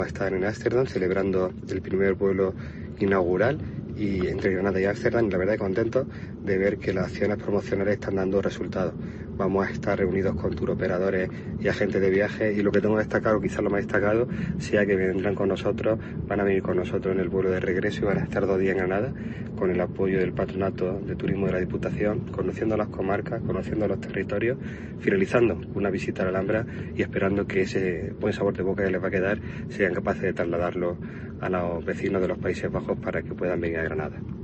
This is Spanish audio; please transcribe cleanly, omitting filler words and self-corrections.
Están en Ámsterdam celebrando el primer vuelo inaugural y entre Granada y Ámsterdam, la verdad contento de ver que las acciones promocionales están dando resultados. Vamos a estar reunidos con turoperadores y agentes de viajes y lo que tengo destacado, quizás lo más destacado, sea que vendrán con nosotros, van a venir con nosotros en el vuelo de regreso y van a estar 2 días en Granada con el apoyo del Patronato de Turismo de la Diputación, conociendo las comarcas, conociendo los territorios, finalizando una visita a la Alhambra y esperando que ese buen sabor de boca que les va a quedar sean capaces de trasladarlo a los vecinos de los Países Bajos para que puedan venir a Granada.